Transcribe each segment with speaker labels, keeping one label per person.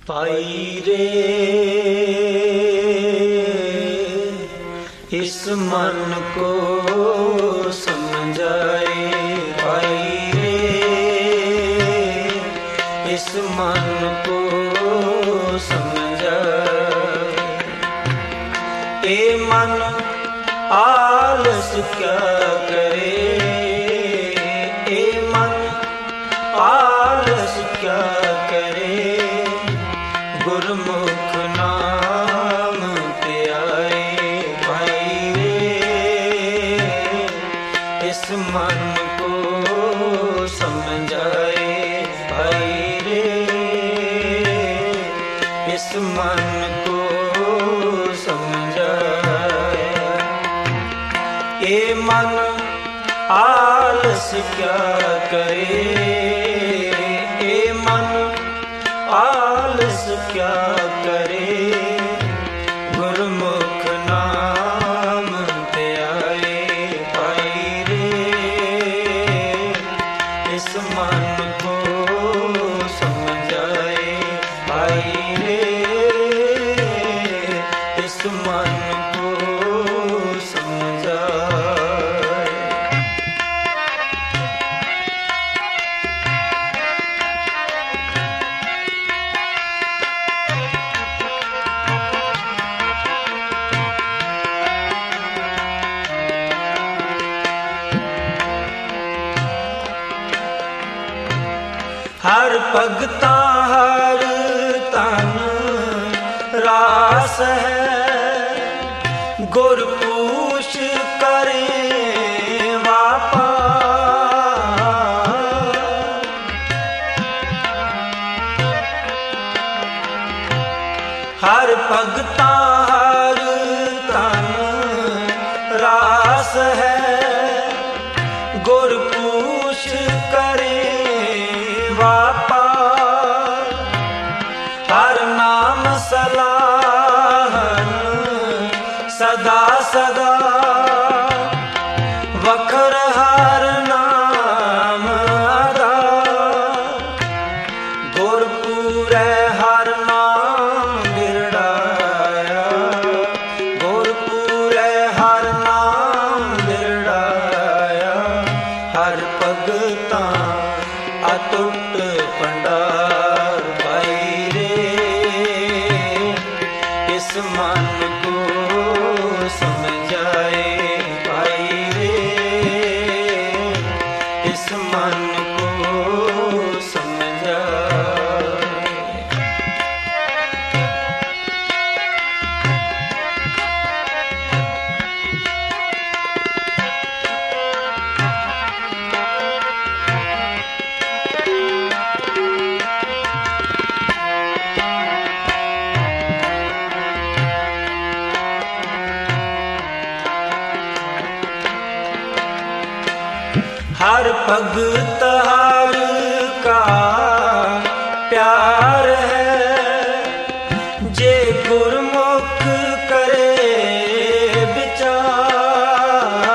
Speaker 1: पाई रे इस मन को समझाए, पाई रे इस मन को समझाए। ए मन आलस क्या करे, ए मन आलस क्या करे, गुरमुख नाम पे आए। भाई रे इस मन को समझाए, भाई रे इस मन को समझाए। ये मन आलस क्या करे, ये मन आलस क्या करे, गुरमुख नाम पे आए। पाई रे इस मन को समझाए, पाई रे इस मन को समझाए। हर भगता हर तन रास है, गुर पूछ करे वापा। हर भगता हर तन रास है, गुर पूछ करे वापा। हर नाम सलाहन सदा सदा, वखर हर नाम अदा। गुरपुरै हर नाम बिरड़ाया, गुरपुरै हर नाम बिरड़ाया। हर भगता अटुट भंडार, पाई रे इस मन को समझाए, पाई रे इस मन को समझाए। हर भगत हर का प्यार है, जे गुरमुख करे विचार।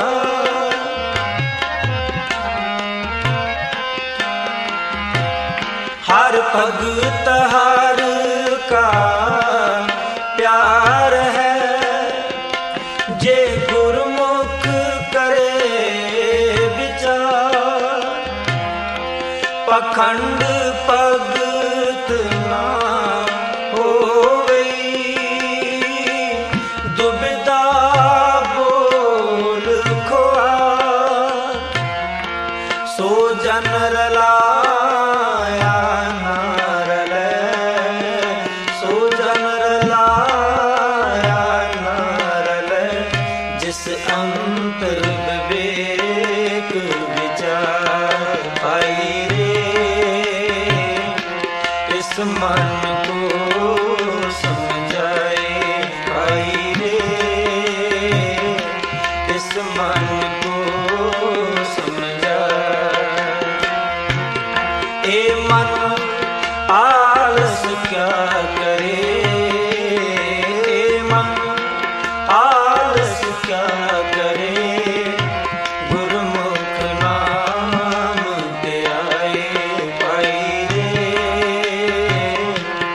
Speaker 1: हर भगत हर का प्यार है, जे गुरमुख करे पखंड भगत ना होवई, दुविधा बोल खोआ। सो जन रलाया ना रलै, सो जन रलाया ना रलै। जिस अंतर विवेक विचार, पाई इस मन को समझाए, पाई रे इस मन को समझाए। ए मन आलस क्या करे, ए मन आलस क्या करे, गुरमुख नाम पे आए। पाई रे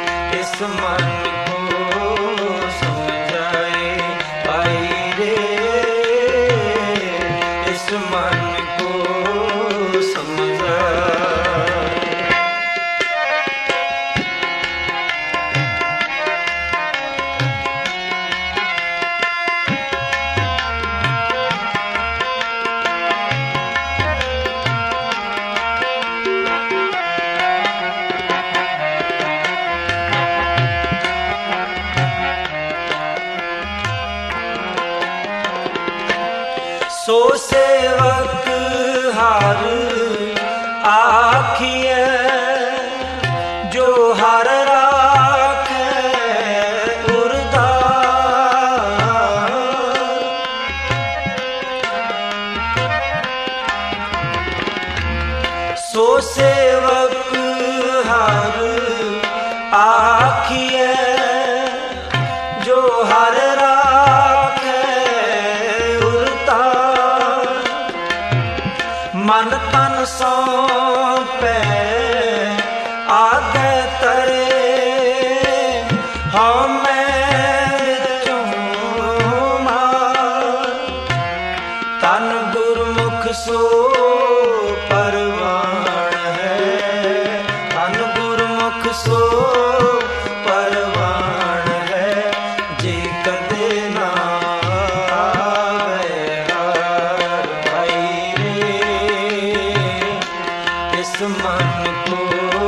Speaker 1: जो हर राखे उरदार, सो सेवक हर आखिए जो हर राखे उरदार। मन तन सौंपे आगे तरे हमें चूमार। तन गुरमुख सो परवान है, तन गुरमुख सो परवान है। जे कदे ना आवे हार भाई रे, इस मन को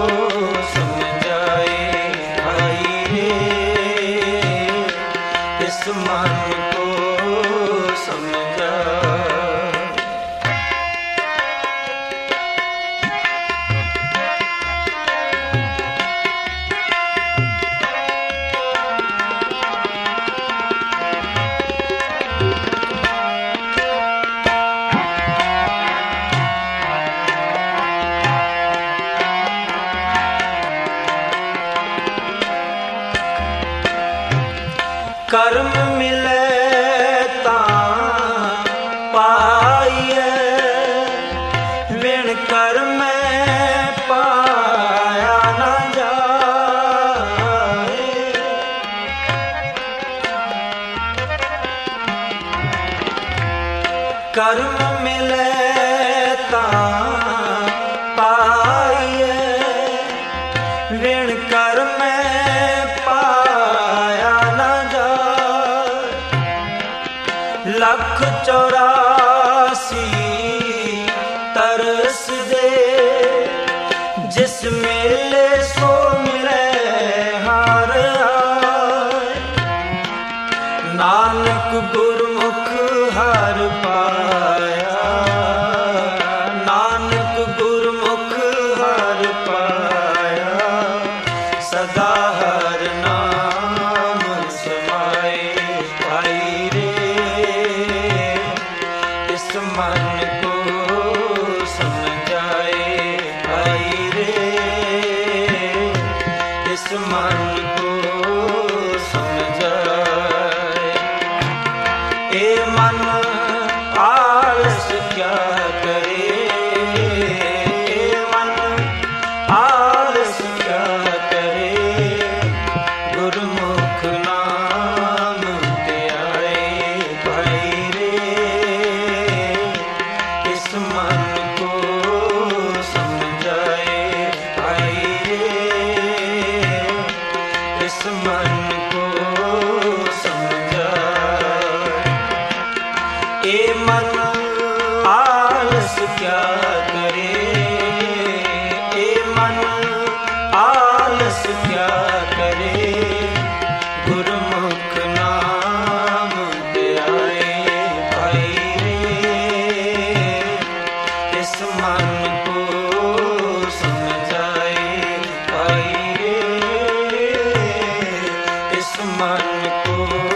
Speaker 1: समझाए भाई रे, इस मन को समझाए। कर्म मिले तां पाइए, बिन कर्म पाया न जाए। कर्म मिले तां पाइए, बिन कर्म लख 84 तरस दे, जिस मेले सो मिले हार आए। नानक गुरमुख हर पाया, नानक गुरमुख हर पाया। सदा हर नाम समाए भाई रे, इस मन को समझाए भाई रे, इस मन को समझाए। ए मन आलस क्या करे, ए मन आलस क्या करे। गुरमुख नाम ते आए भाई रे, इस मन को समझाए भाई रे, इस मन को समझाए। ए मन आलस क्या करे, ए मन आलस क्या करे। गुरमुख नाम ते आए भाई रे, इस मन को समझाए भाई रे, इस मन को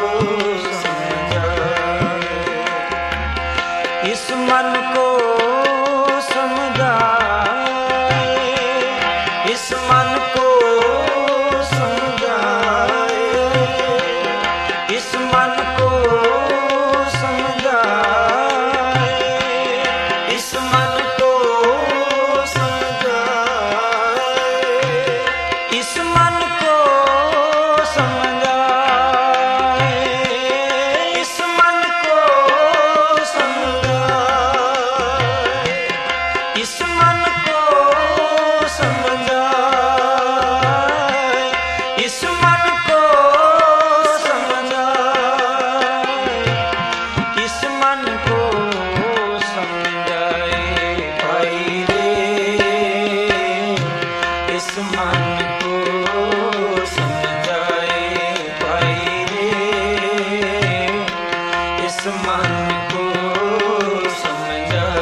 Speaker 1: समझाए। इस मन को समझाए, इस मन को समझाए, इस मन को समझाए, इस मन को समझाए, इस मन को समझाए, इस मन को समझाए, इस मन को समझाए, इस मन को समझाए, इस मन को समझाए भाई रे, इस मन को समझाए भाई रे, इस मन को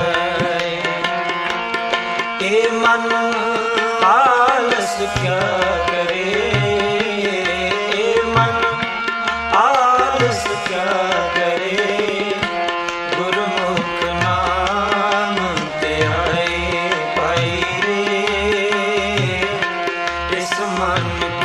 Speaker 1: समझाए। ए मन आलस क्या मन